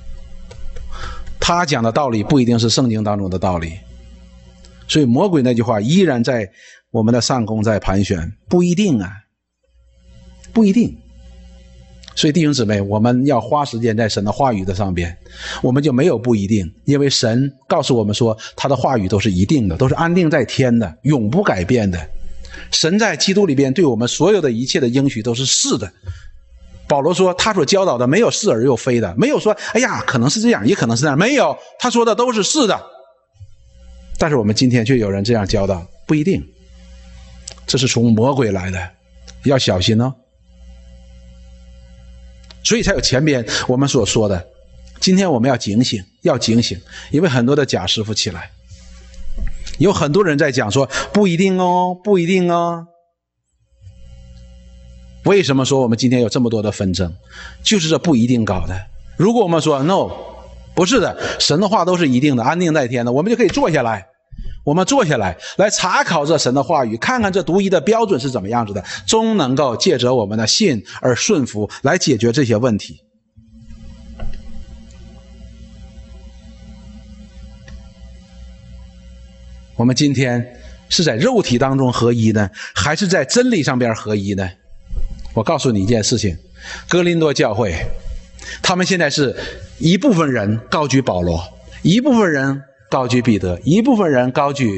他讲的道理不一定是圣经当中的道理。所以魔鬼那句话依然在我们的上空在盘旋，不一定啊，不一定。所以弟兄姊妹，我们要花时间在神的话语的上边，我们就没有不一定，因为神告诉我们说他的话语都是一定的，都是安定在天的，永不改变的。 神在基督里边对我们所有的一切的应许都是是的。保罗说他所教导的没有是而又非的，没有说哎呀可能是这样也可能是那样，没有，他说的都是是的。但是我们今天却有人这样教导，不一定，这是从魔鬼来的，要小心哦。所以才有前边我们所说的，今天我们要警醒，要警醒，因为很多的假师傅起来，有很多人在讲说不一定哦，不一定哦。为什么说我们今天有这么多的纷争？就是这不一定搞的。如果我们说 no， 不是的，神的话都是一定的，安定在天的，我们就可以坐下来，我们坐下来来查考这神的话语，看看这独一的标准是怎么样子的，终能够借着我们的信而顺服来解决这些问题。我们今天是在肉体当中合一呢，还是在真理上边合一呢？我告诉你一件事情，哥林多教会他们现在是一部分人高举保罗，一部分人高举彼得，一部分人高举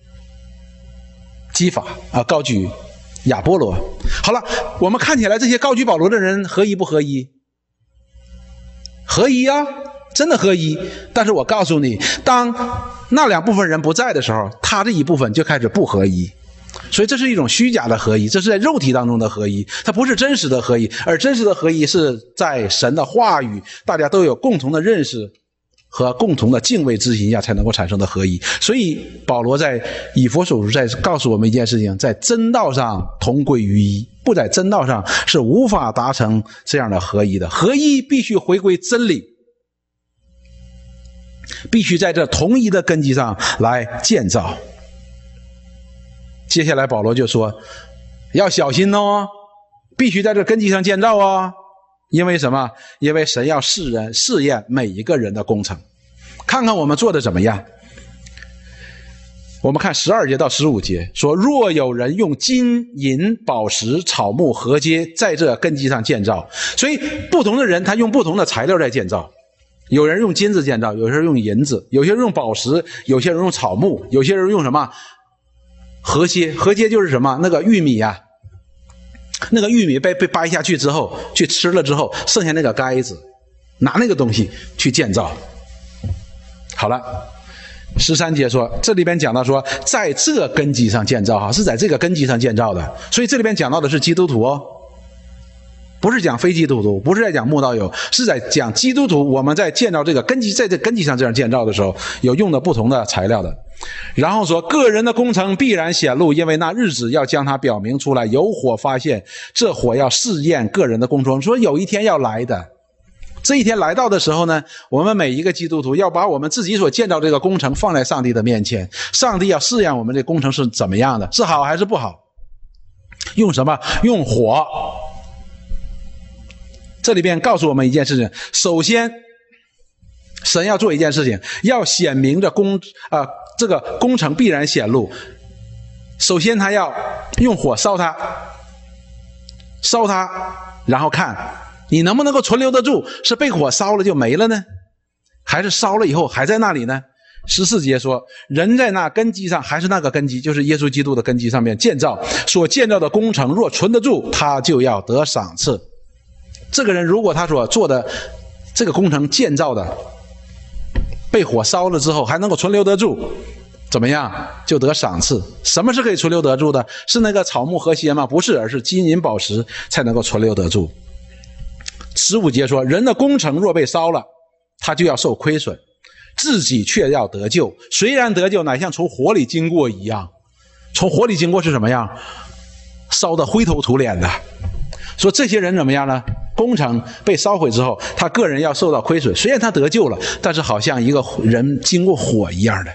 基法高举亚波罗。好了，我们看起来这些高举保罗的人合一不合一？合一啊，真的合一。但是我告诉你，当那两部分人不在的时候，他这一部分就开始不合一。所以这是一种虚假的合一，这是在肉体当中的合一，它不是真实的合一。而真实的合一是在神的话语大家都有共同的认识和共同的敬畏之心下才能够产生的合一。所以保罗在以弗所书在告诉我们一件事情，在真道上同归于一，不在真道上是无法达成这样的合一的。合一必须回归真理，必须在这同一的根基上来建造。接下来保罗就说要小心哦，必须在这根基上建造哦。因为什么？因为神要试验每一个人的工程，看看我们做的怎么样。我们看12节到15节说，若有人用金银宝石草木禾秸在这根基上建造。所以不同的人他用不同的材料在建造，有人用金子建造，有些人用银子，有些人用宝石，有些人用草木，有些人用什么禾秸。禾秸就是什么？那个玉米啊，那个玉米被掰下去之后，去吃了之后，剩下那个盖子，拿那个东西去建造。好了，13节说，这里边讲到说，在这根基上建造，是在这个根基上建造的。所以这里边讲到的是基督徒哦，不是讲非基督徒，不是在讲慕道友，是在讲基督徒。我们在建造这个根基，在这根基上这样建造的时候，有用的不同的材料的。然后说，个人的工程必然显露，因为那日子要将它表明出来，有火发现，这火要试验个人的工程。说有一天要来的，这一天来到的时候呢，我们每一个基督徒要把我们自己所建造这个工程放在上帝的面前，上帝要试验我们这工程是怎么样的，是好还是不好。用什么？用火。这里边告诉我们一件事情，首先神要做一件事情，要显明着这个工程必然显露。首先他要用火烧它，然后看你能不能够存留得住，是被火烧了就没了呢，还是烧了以后还在那里呢？14节说，人在那根基上，还是那个根基，就是耶稣基督的根基上面建造，所建造的工程若存得住，他就要得赏赐。这个人如果他所做的这个工程建造的被火烧了之后还能够存留得住，怎么样？就得赏赐。什么是可以存留得住的？是那个草木禾秸吗？不是，而是金银宝石才能够存留得住。15节说，人的工程若被烧了，他就要受亏损，自己却要得救，虽然得救，乃像从火里经过一样。从火里经过是什么样？烧得灰头土脸的。说这些人怎么样呢？工程被烧毁之后，他个人要受到亏损，虽然他得救了，但是好像一个人经过火一样的。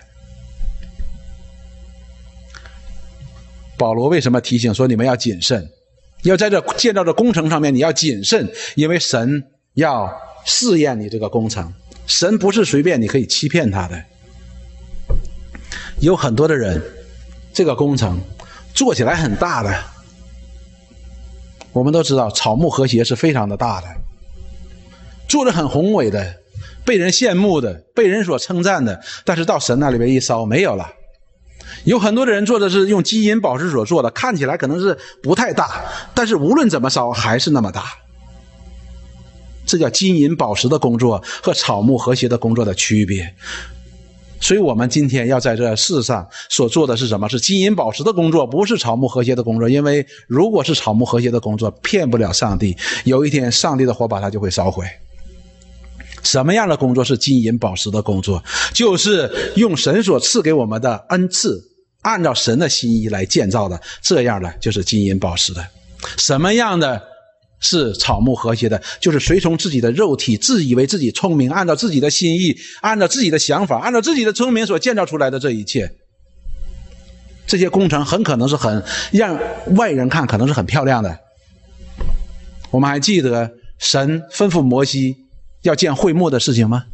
保罗为什么提醒说你们要谨慎，要在这建造的工程上面你要谨慎，因为神要试验你这个工程，神不是随便你可以欺骗他的。有很多的人这个工程做起来很大的，我们都知道草木禾秸是非常的大的，做得很宏伟的，被人羡慕的，被人所称赞的，但是到神那里边一烧没有了。 有很多的人做的是用金银宝石所做的，看起来可能是不太大，但是无论怎么烧还是那么大。这叫金银宝石的工作和草木和谐的工作的区别。所以我们今天要在这世上所做的是什么？是金银宝石的工作，不是草木和谐的工作。因为如果是草木和谐的工作，骗不了上帝，有一天上帝的火把它就会烧毁。什么样的工作是金银宝石的工作？就是用神所赐给我们的恩赐，按照神的心意来建造的，这样的就是金银宝石的。什么样的是草木和谐的？就是随从自己的肉体，自以为自己聪明，按照自己的心意，按照自己的想法，按照自己的聪明所建造出来的这一切。这些工程很可能是让外人看可能是很漂亮的。我们还记得神吩咐摩西要建会幕的事情吗？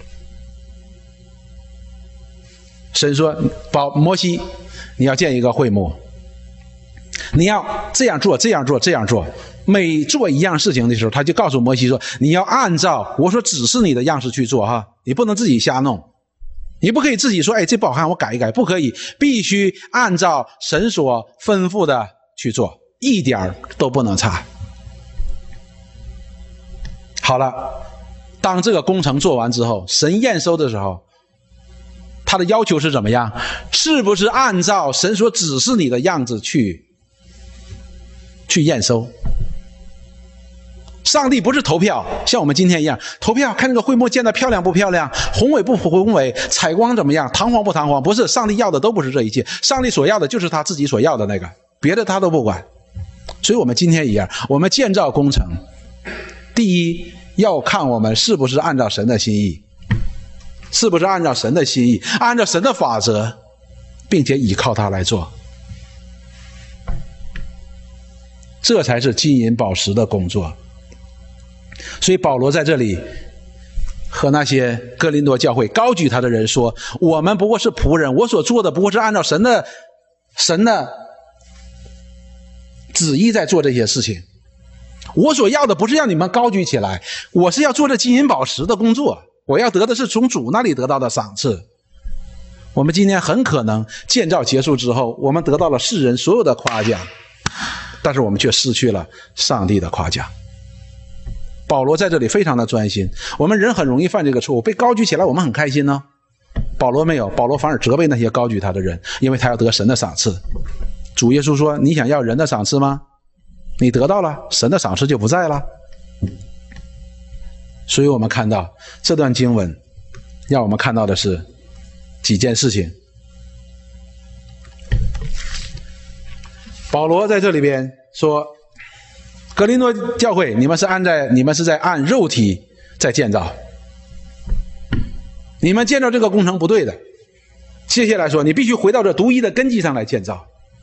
神说，摩西，你要建一个会幕，你要这样做，这样做，这样做。每做一样事情的时候，他就告诉摩西说，你要按照我所指示你的样式去做哈，你不能自己瞎弄，你不可以自己说，哎，这不好看，我改一改，不可以，必须按照神所吩咐的去做，一点都不能差。好了，当这个工程做完之后，神验收的时候，他的要求是怎么样？是不是按照神所指示你的样子去验收？上帝不是投票，像我们今天一样投票看这个会幕建得漂亮不漂亮，宏伟不宏伟，采光怎么样，堂皇不堂皇。不是，上帝要的都不是这一切，上帝所要的就是他自己所要的那个，别的他都不管。所以我们今天一样，我们建造工程，第一要看我们是不是按照神的心意，是不是按照神的心意，按照神的法则，并且依靠他来做，这才是金银宝石的工作。所以保罗在这里和那些哥林多教会高举他的人说，我们不过是仆人，我所做的不过是按照神的旨意在做这些事情，我所要的不是让你们高举起来，我是要做这金银宝石的工作，我要得的是从主那里得到的赏赐。我们今天很可能建造结束之后，我们得到了世人所有的夸奖，但是我们却失去了上帝的夸奖。保罗在这里非常的专心，我们人很容易犯这个错误，被高举起来我们很开心呢。保罗没有，保罗反而责备那些高举他的人，因为他要得神的赏赐。主耶稣说，你想要人的赏赐吗？你得到了，神的赏赐就不在了。所以我们看到这段经文让我们看到的是几件事情。保罗在这里边说，哥林多教会，你们是在按肉体在建造，你们建造这个工程不对的。接下来说，你必须回到这独一的根基上来建造，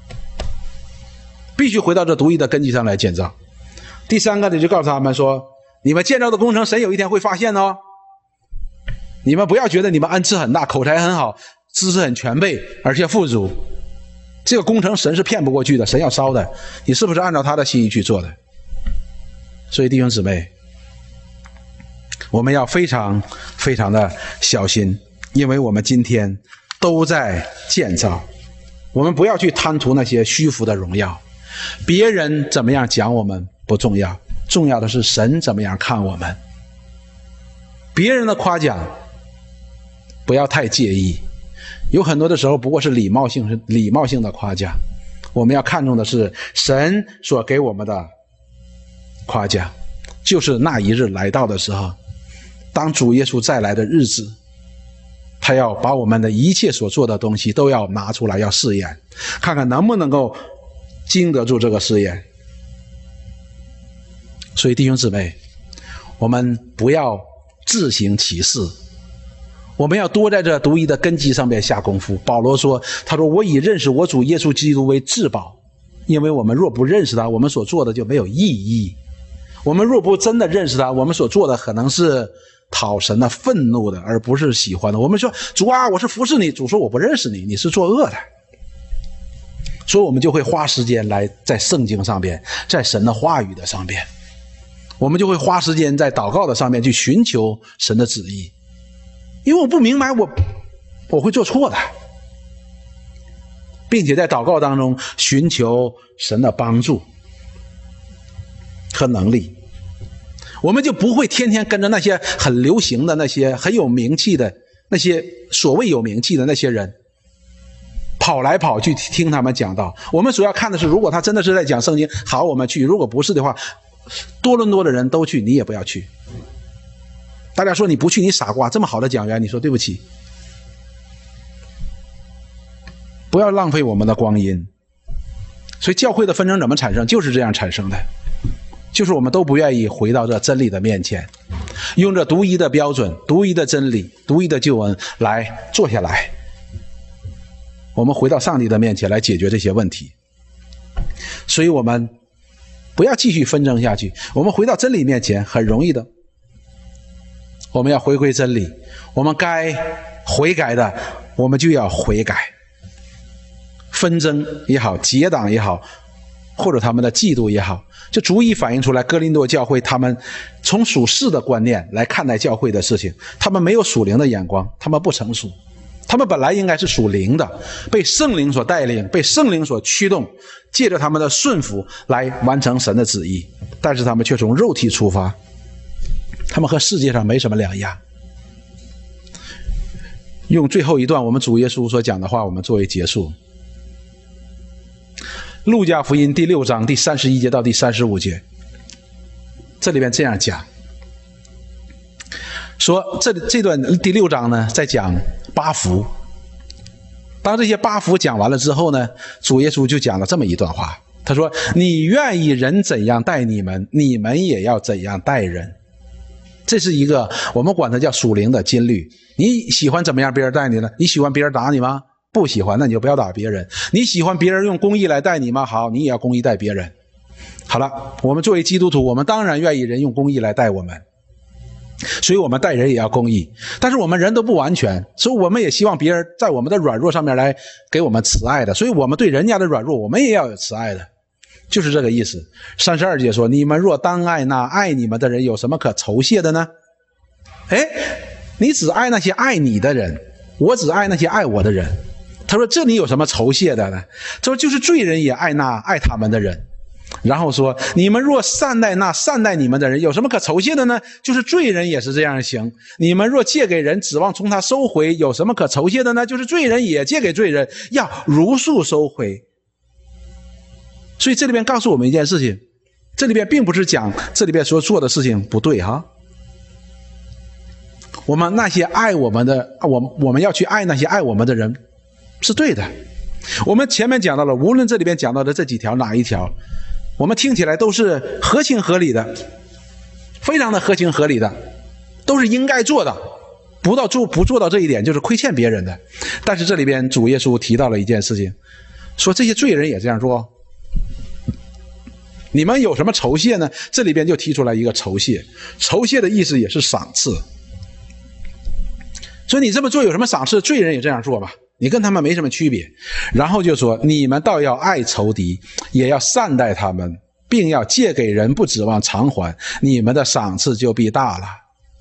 必须回到这独一的根基上来建造。第三个呢，就告诉他们说，你们建造的工程，神有一天会发现哦。你们不要觉得你们恩赐很大，口才很好，知识很全备，而且富足，这个工程神是骗不过去的，神要烧的，你是不是按照他的心意去做的？所以弟兄姊妹，我们要非常非常的小心，因为我们今天都在建造，我们不要去贪图那些虚浮的荣耀，别人怎么样讲我们不重要，重要的是神怎么样看我们。别人的夸奖不要太介意，有很多的时候不过是礼貌性的夸奖，我们要看重的是神所给我们的夸奖。就是那一日来到的时候，当主耶稣再来的日子，他要把我们的一切所做的东西都要拿出来，要试验，看看能不能够经得住这个试验。所以弟兄姊妹，我们不要自行其事，我们要多在这独一的根基上面下功夫。保罗说，他说，我以认识我主耶稣基督为至宝，因为我们若不认识他，我们所做的就没有意义。我们若不真的认识他，我们所做的可能是讨神的愤怒的，而不是喜欢的。我们说，主啊，我是服侍你，主说我不认识你，你是作恶的。所以我们就会花时间来在圣经上边，在神的话语的上边，我们就会花时间在祷告的上面去寻求神的旨意。因为我不明白，我会做错的。 并且在祷告当中寻求神的帮助和能力。我们就不会天天跟着那些很流行的那些很有名气的那些所谓有名气的那些人跑来跑去听他们讲道。我们主要看的是，如果他真的是在讲圣经，好，我们去；如果不是的话，多伦多的人都去，你也不要去。大家说你不去，你傻瓜，这么好的讲员，你说对不起。不要浪费我们的光阴。所以教会的纷争怎么产生？就是这样产生的，就是我们都不愿意回到这真理的面前，用这独一的标准、独一的真理、独一的救恩来坐下来，我们回到上帝的面前来解决这些问题。所以我们不要继续纷争下去，我们回到真理面前很容易的。我们要回归真理，我们该悔改的我们就要悔改。纷争也好，结党也好，或者他们的嫉妒也好，就足以反映出来哥林多教会他们从属世的观念来看待教会的事情，他们没有属灵的眼光，他们不成熟。他们本来应该是属灵的，被圣灵所带领，被圣灵所驱动，借着他们的顺服来完成神的旨意，但是他们却从肉体出发，他们和世界上没什么两样。用最后一段我们主耶稣所讲的话我们作为结束。路加福音第6章第31节到第35节，这里边这样讲，说这段第6章呢在讲八福。当这些八福讲完了之后呢，主耶稣就讲了这么一段话，他说，你愿意人怎样待你们，你们也要怎样待人。这是一个我们管它叫属灵的金律。你喜欢怎么样别人待你呢？你喜欢别人打你吗？不喜欢，那你就不要打别人。你喜欢别人用公义来待你吗？好，你也要公义待别人。好了，我们作为基督徒，我们当然愿意人用公义来待我们，所以我们待人也要公义。但是我们人都不完全，所以我们也希望别人在我们的软弱上面来给我们慈爱的，所以我们对人家的软弱我们也要有慈爱的，就是这个意思。32节说，你们若当爱那爱你们的人，有什么可酬谢的呢？你只爱那些爱你的人，我只爱那些爱我的人。他说这里有什么酬谢的呢？他说就是罪人也爱那爱他们的人。然后说，你们若善待那善待你们的人，有什么可酬谢的呢？就是罪人也是这样行。你们若借给人，指望从他收回，有什么可酬谢的呢？就是罪人也借给罪人，要如数收回。所以这里边告诉我们一件事情，这里边并不是讲这里边所做的事情不对哈。我们那些爱我们的，我们要去爱那些爱我们的人是对的。我们前面讲到了，无论这里边讲到的这几条哪一条，我们听起来都是合情合理的，非常的合情合理的，都是应该做的，不做到这一点就是亏欠别人的。但是这里边主耶稣提到了一件事情，说这些罪人也这样做，你们有什么酬谢呢？这里边就提出来一个酬谢，酬谢的意思也是赏赐。所以你这么做有什么赏赐？罪人也这样做吧，你跟他们没什么区别。然后就说，你们倒要爱仇敌，也要善待他们，并要借给人，不指望偿还，你们的赏赐就必大了。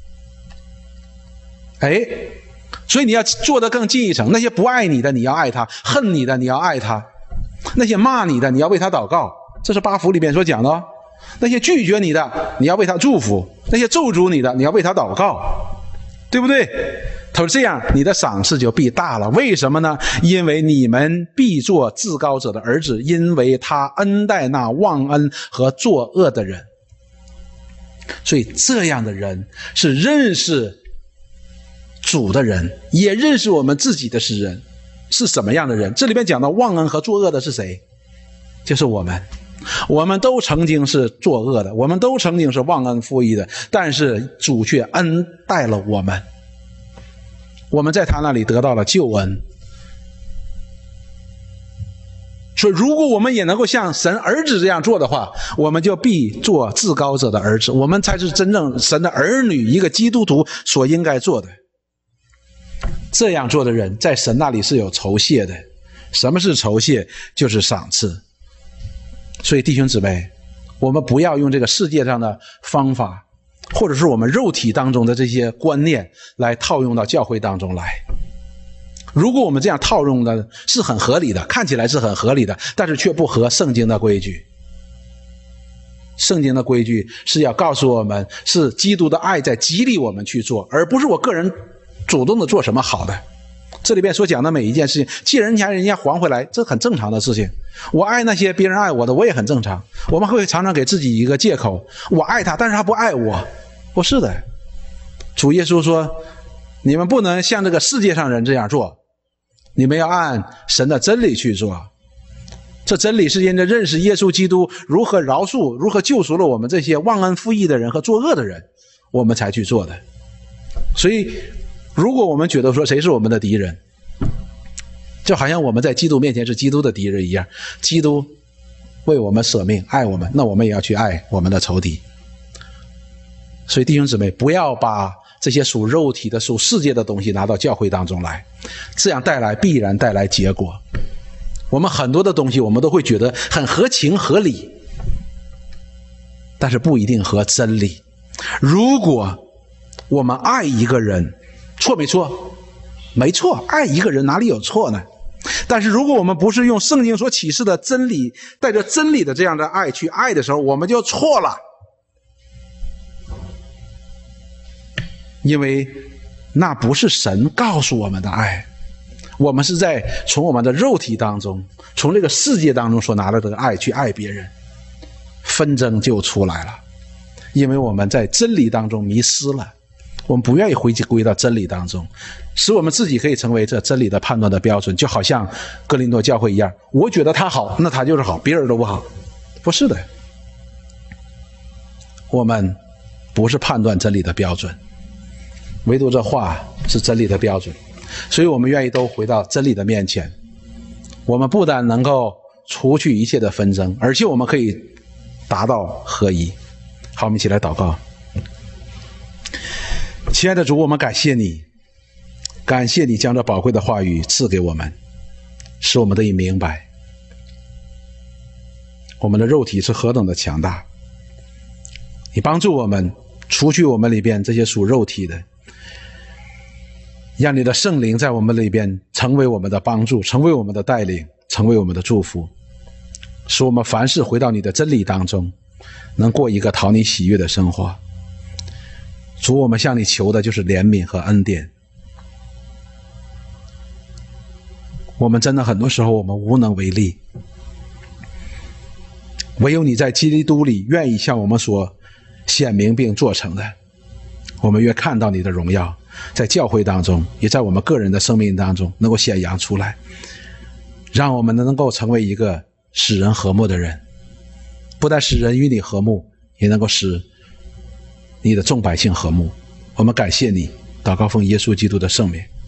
所以你要做得更进一层，那些不爱你的你要爱他，恨你的你要爱他，那些骂你的你要为他祷告，这是八福里边所讲的哦。那些拒绝你的你要为他祝福，那些咒诅你的你要为他祷告，对不对？他说这样你的赏赐就必大了。为什么呢？因为你们必做至高者的儿子，因为他恩待那忘恩和作恶的人。所以这样的人是认识主的人，也认识我们自己的是人，是什么样的人。这里边讲到忘恩和作恶的是谁？就是我们。我们都曾经是作恶的，我们都曾经是忘恩负义的，但是主却恩待了我们，我们在他那里得到了救恩。所以如果我们也能够像神儿子这样做的话，我们就必做至高者的儿子，我们才是真正神的儿女，一个基督徒所应该做的。这样做的人在神那里是有酬谢的。什么是酬谢？就是赏赐。所以弟兄姊妹，我们不要用这个世界上的方法，或者是我们肉体当中的这些观念来套用到教会当中来。 如果我们这样套用的是很合理的，看起来是很合理的，但是却不合圣经的规矩。圣经的规矩是要告诉我们，是基督的爱在激励我们去做，而不是我个人主动的做什么好的。这里边所讲的每一件事情，既然人家还回来，这很正常的事情。我爱那些别人爱我的，我也很正常。我们会常常给自己一个借口，我爱他，但是他不爱我。不是的，主耶稣说，你们不能像这个世界上人这样做，你们要按神的真理去做。这真理是因着认识耶稣基督如何饶恕、如何救赎了我们这些忘恩负义的人和作恶的人，我们才去做的。所以如果我们觉得说谁是我们的敌人，就好像我们在基督面前是基督的敌人一样，基督为我们舍命爱我们，那我们也要去爱我们的仇敌。所以弟兄姊妹，不要把这些属肉体的、属世界的东西拿到教会当中来，这样必然带来结果。我们很多的东西我们都会觉得很合情合理，但是不一定合真理。如果我们爱一个人，错没错？没错，爱一个人哪里有错呢？但是如果我们不是用圣经所启示的真理，带着真理的这样的爱去爱的时候，我们就错了。因为那不是神告诉我们的爱，我们是在从我们的肉体当中，从这个世界当中所拿到的爱去爱别人，纷争就出来了。因为我们在真理当中迷失了，我们不愿意回归到真理当中，使我们自己可以成为这真理的判断的标准。就好像哥林多教会一样，我觉得他好，那他就是好，别人都不好。不是的，我们不是判断真理的标准，唯独这话是真理的标准。所以我们愿意都回到真理的面前，我们不但能够除去一切的纷争，而且我们可以达到合一。好，我们一起来祷告。亲爱的主，我们感谢你，感谢你将这宝贵的话语赐给我们，使我们得以明白我们的肉体是何等的强大。你帮助我们除去我们里边这些属肉体的，让你的圣灵在我们里边成为我们的帮助，成为我们的带领，成为我们的祝福，使我们凡事回到你的真理当中，能过一个讨你喜悦的生活。主，我们向你求的就是怜悯和恩典。我们真的很多时候我们无能为力，唯有你在基督里愿意向我们所显明并做成的，我们越看到你的荣耀，在教会当中，也在我们个人的生命当中能够显扬出来，让我们能够成为一个使人和睦的人，不但使人与你和睦，也能够使你的众百姓和睦。我们感谢你，祷告奉耶稣基督的圣名。